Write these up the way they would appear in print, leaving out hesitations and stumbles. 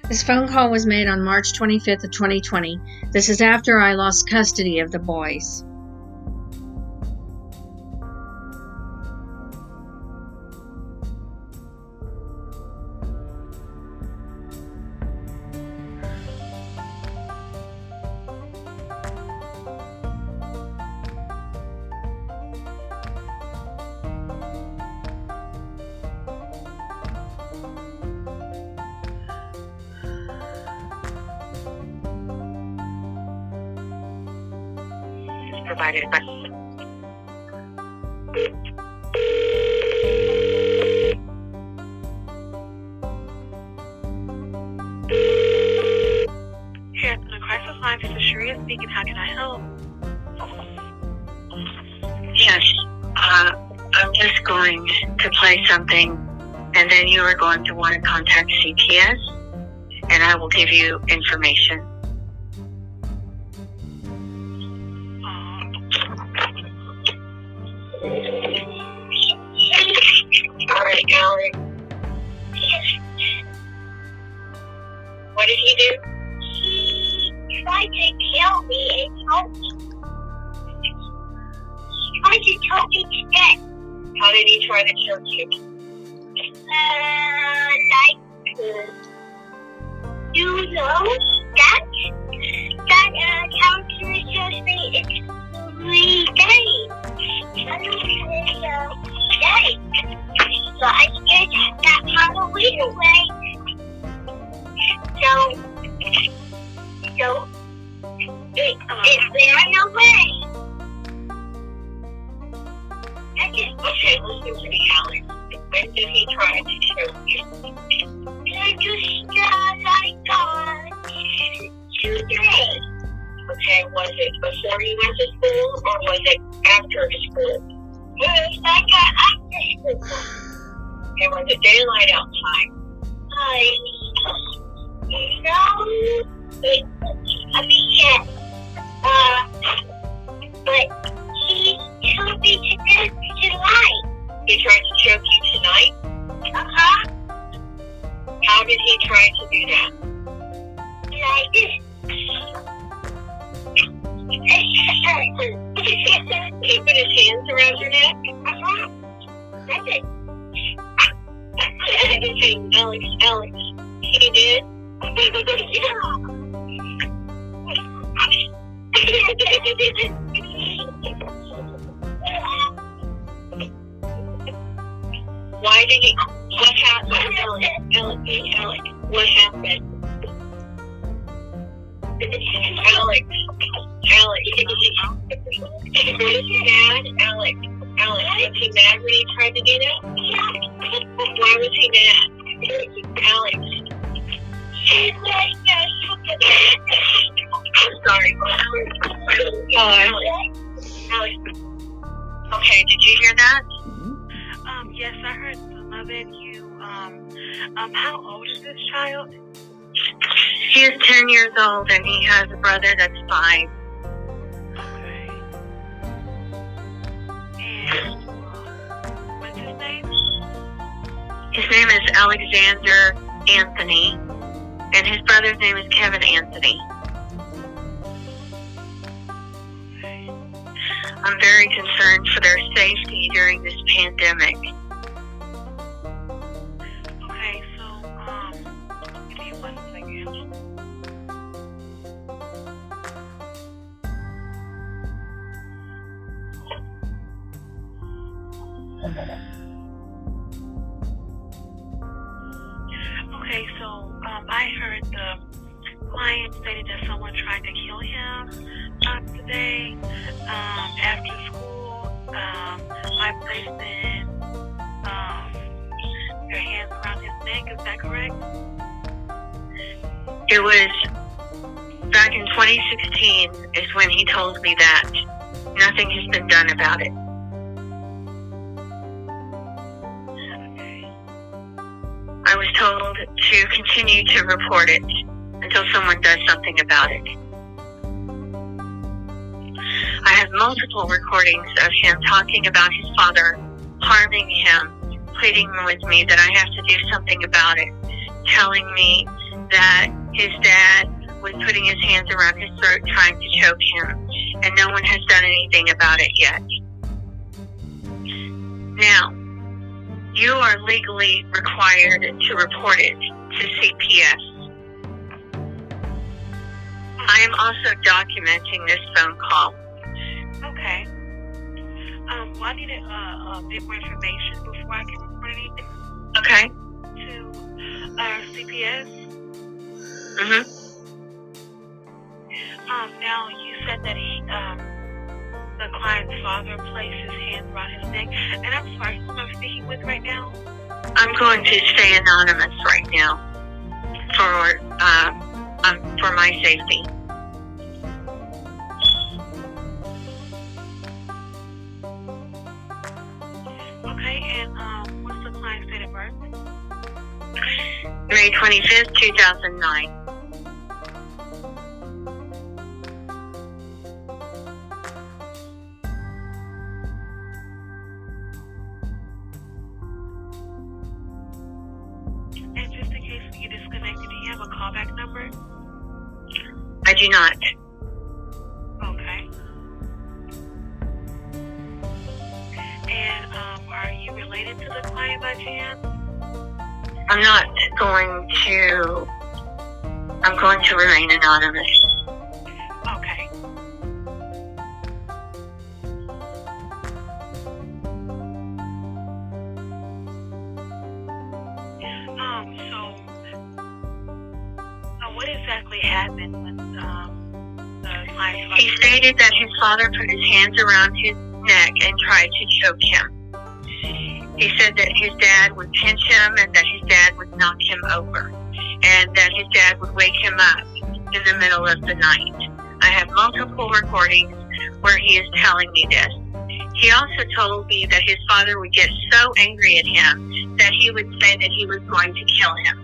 This phone call was made on March 25th of 2020. This is after I lost custody of the boys. Provided by Here at the crisis line, this is Sharia speaking. How can I help? yes. I'm just going to play something, and then you are going to want to contact CPS, and I will give you information. All right, Alex. What did he do? He tried to kill me and told me. He tried to kill me to death. How did he try to kill you? You know that counselor shows me it's 3 days. I don't think it's days. So I scared that Halloween away. So it's there away. Okay, listen to me, Alex. When did he try to kill you? I just today. Okay, was it before you went to school, or was it after school? It was after school. And was it daylight outside? Yes. But he told me to do tonight. He tried to choke you tonight? Uh-huh. How did he try to do that? Like this. He put his hands around your neck? Uh-huh. That's it. Okay, Alex, he did? Why did he? What happened, Alex? What happened? Alex. Was he mad? Alex, was he mad when he tried to do that? Why was he mad? Alex. I'm sorry. Alex. Okay, did you hear that? Yes, I heard some of it. How old is this child? He is 10 years old, and he has a brother that's 5. Okay. And what's his name? His name is Alexander Anthony, and his brother's name is Kevin Anthony. I'm very concerned for their safety during this pandemic. Okay, so, give me 1 second. Okay, so, I heard the client stated that someone tried to kill him today after school. I placed in your hands around his neck. Is that correct? It was back in 2016 is when he told me that. Nothing has been done about it. I was told to continue to report it until someone does something about it. I have multiple recordings of him talking about his father harming him, pleading with me that I have to do something about it. telling me that his dad was putting his hands around his throat trying to choke him, and no one has done anything about it yet. Now, you are legally required to report it to CPS. I am also documenting this phone call. Okay. Well, I need a bit more information before I can report anything Okay? to CPS. Mm-hmm. Now, you said that the client's father placed his hand around his neck. And I'm sorry, who am I speaking with right now? I'm going to stay anonymous right now for my safety. Okay, and what's the client's date of birth? May 25th, 2009. And just in case we get disconnected, do you have a callback number? I do not. Okay. And are you related to the client by chance? I'm going to remain anonymous. Okay. So what exactly happened when the client? He stated that his father put his hands around his neck and tried to choke him. He said that his dad would pinch him and that his dad would knock him over, and that his dad would wake him up in the middle of the night. I have multiple recordings where he is telling me this. He also told me that his father would get so angry at him that he would say that he was going to kill him.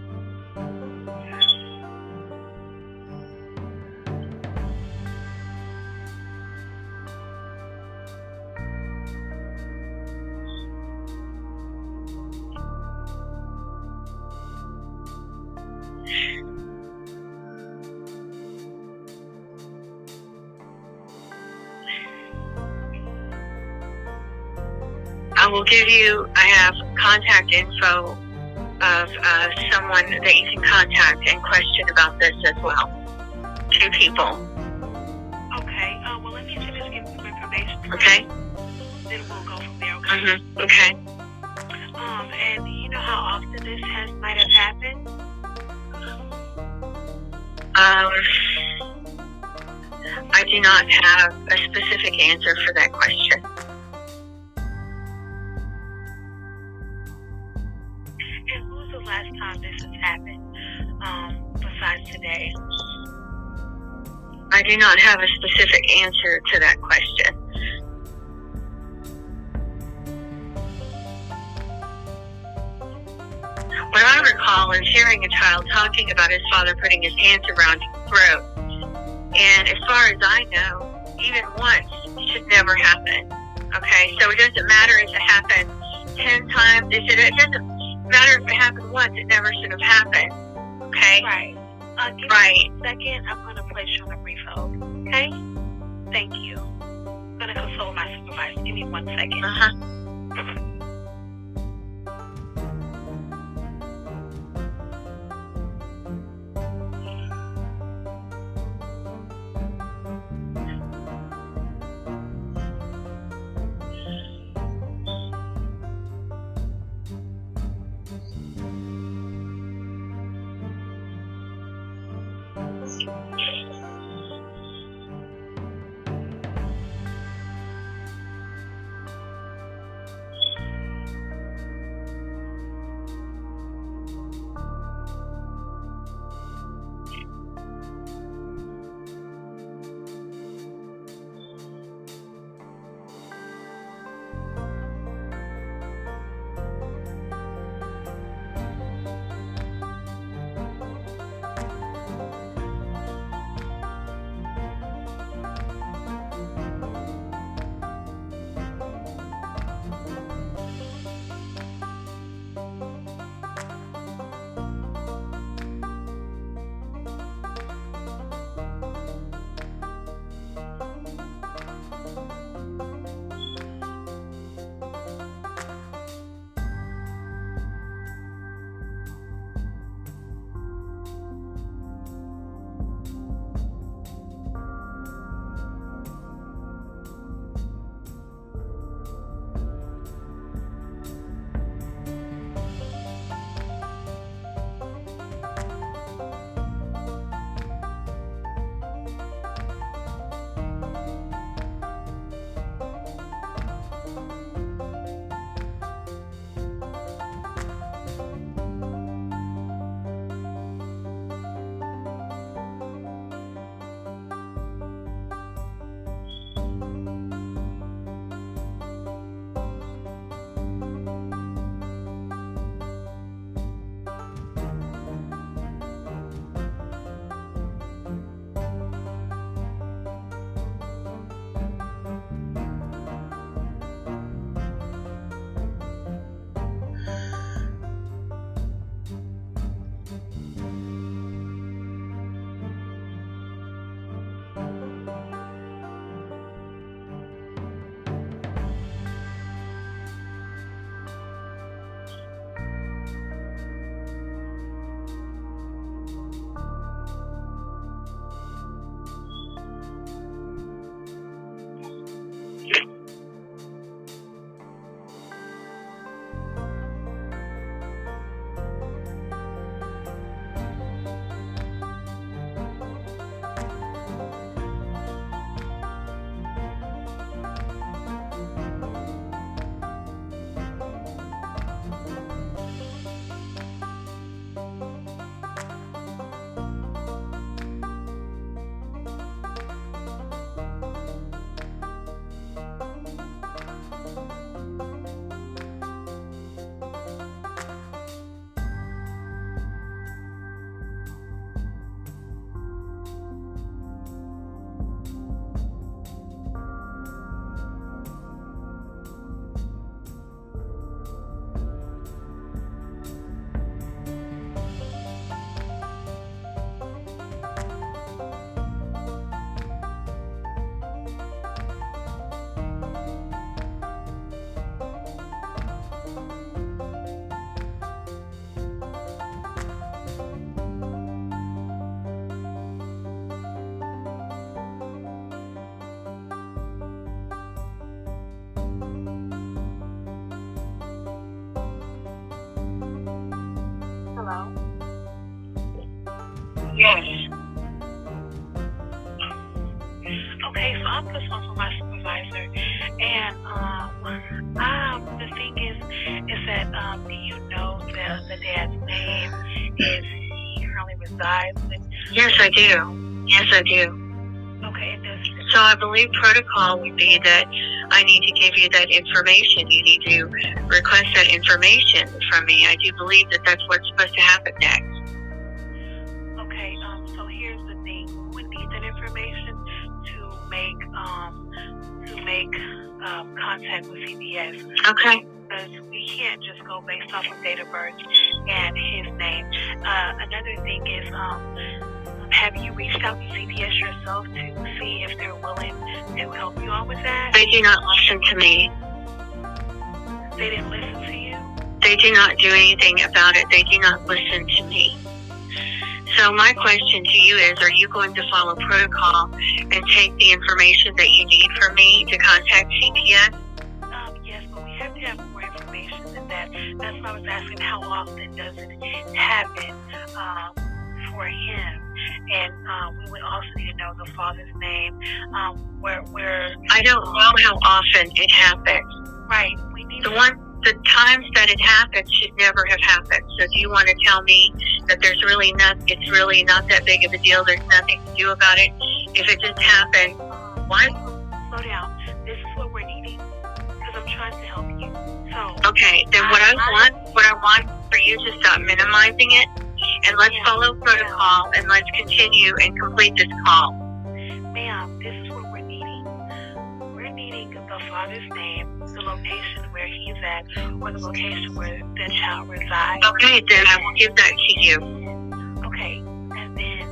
I have contact info of someone that you can contact and question about this as well. 2 people. Okay. Well, let me just give some information. Okay? Then we'll go from there. Okay. Mm-hmm. Okay. And do you know how often this might have happened? I do not have a specific answer for that question. And when was the last time this has happened, besides today? I do not have a specific answer to that question. What I recall is hearing a child talking about his father putting his hands around his throat. And as far as I know, even once should never happen. Okay, so it doesn't matter if it happened 10 times. It doesn't matter if it happened once. It never should have happened. Okay? Right. Give Right. me 1 second. I'm going to place you on a brief hold. Okay? Thank you. I'm going to consult my supervisor. Give me 1 second. Uh-huh. Yes. Okay, so I'm this one for my supervisor, and the thing is that do you know the dad's name? Is he currently resides with? Yes, I do. Yes, I do. Okay, So I believe protocol would be that I need to give you that information. You need to request that information from me. I do believe that that's what's supposed to happen next. Okay, so here's the thing. We need that information to make contact with CPS. Okay. Because we can't just go based off of date of birth and his name. Another thing is, have you reached out to CPS yourself to see if they're willing to help you out with that? They do not listen to me. They didn't listen to you? They do not do anything about it. They do not listen to me. So my question to you is, are you going to follow protocol and take the information that you need from me to contact CPS? Yes, but we have to have more information than that. That's why I was asking how often does it happen for him. And we would also need to know the father's name. Where I don't know how often it happens. Right. We need the times that it happens should never have happened. So do you want to tell me that it's really not that big of a deal? There's nothing to do about it. If it just happened, what? Slow down. This is what we're needing because I'm trying to help you. So okay, then what I want for you to stop minimizing it, and let's follow protocol, and let's continue and complete this call. Ma'am, this is what we're needing. We're needing the father's name, the location where he's at, or the location where the child resides. Okay, then I will give that to you. Okay, and then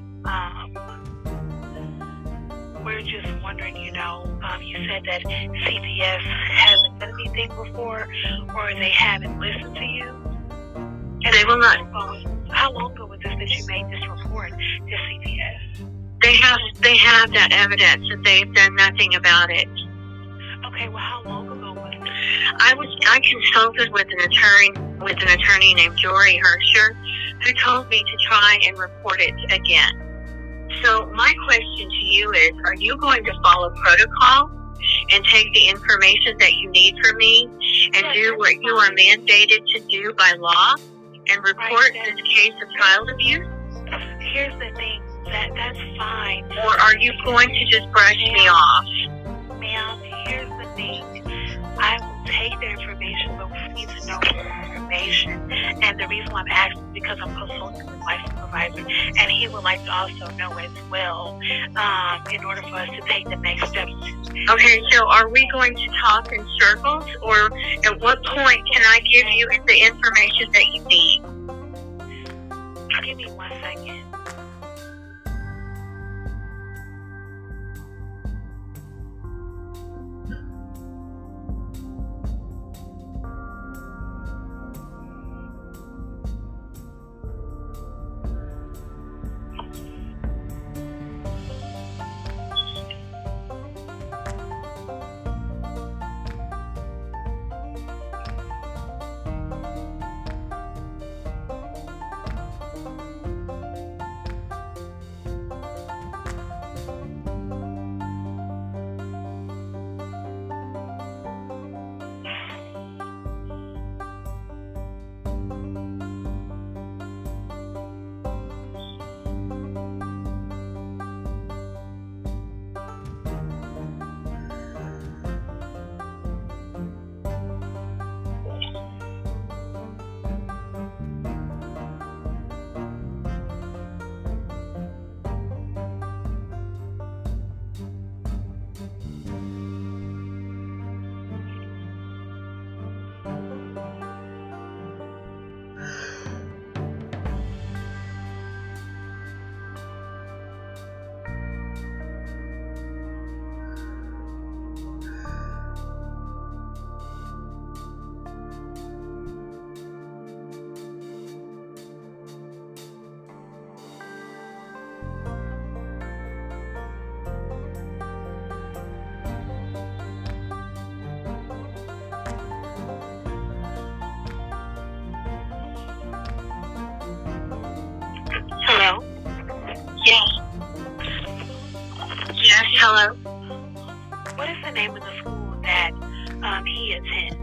we're just wondering, you said that CPS hasn't done anything before, or they haven't listened to you. And they will not. How long ago was this that you made this report to CPS? They have that evidence that they've done nothing about it. Okay, well, how long ago was this? I consulted with an attorney named Jory Hersher, who told me to try and report it again. So my question to you is, are you going to follow protocol and take the information that you need from me and do what you are mandated to do by law and report this case of child abuse? Here's the thing, that's fine. Or are you going to just brush me off? Ma'am, here's the thing. I will take the information, but we need to know the information. And the reason why I'm asking is because I'm consulting with my supervisor, and he would like to also know as well, in order for us to take the next steps. Okay, so are we going to talk in circles, or at what point can I give you the information that you need? Give me 1 second. Yes. Yes, hello. What is the name of the school that he attends?